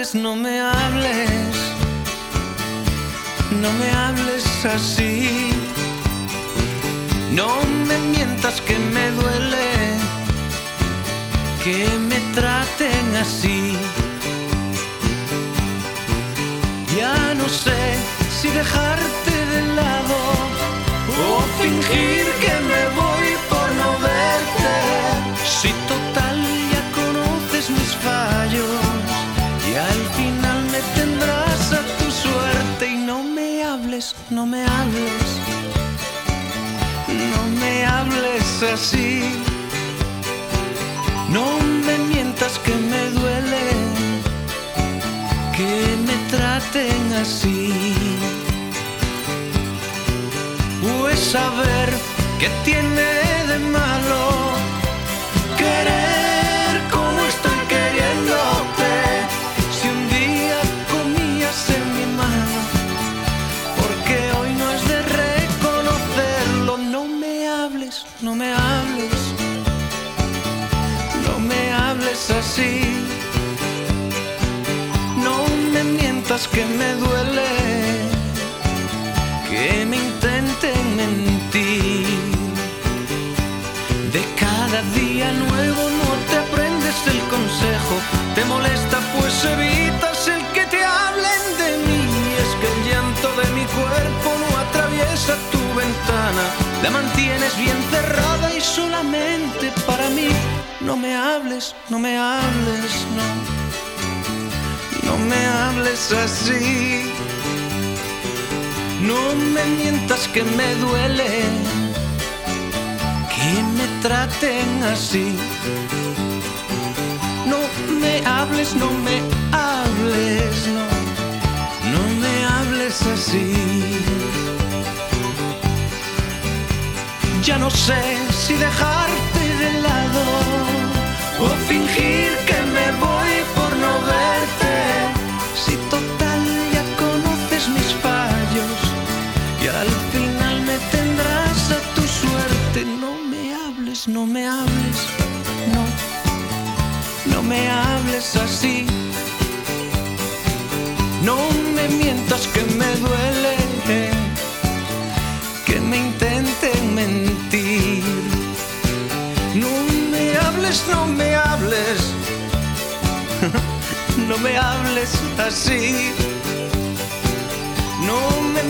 hables, no me hables, no me hables así. No me mientas que me duele que me traten así. Ya no sé si dejarte de lado o fingir que me voy por no verte. Si total ya conoces mis fallos y al final me tendrás a tu suerte. Y no me hables, no me hables, no me hables así. No me mientas que me duele que me traten así. Pues saber qué tiene de malo querer como estoy queriéndote. Si un día comías en mi mano, porque hoy no es de reconocerlo. No me hables, no me hables, no me hables así. No me mientas que me duele que me intenten mentir. De cada día nuevo no te aprendes el consejo. Te molesta pues evitas el que te hablen de mí. Es que el llanto de mi cuerpo no atraviesa tu ventana. La mantienes bien cerrada y solamente para mí. No me hables, no me hables, no. No me hables así. No me mientas que me duele que me traten así. No me hables, no me hables, no. No me hables así. Ya no sé si dejarte de lado o fingir que me voy por no verte. Si total ya conoces mis fallos y al final me tendrás a tu suerte. No me hables, no me hables, no. No me hables así. No me mientas que me duele que me intenten mentir. No me hables, no me hables, no me hables así. No me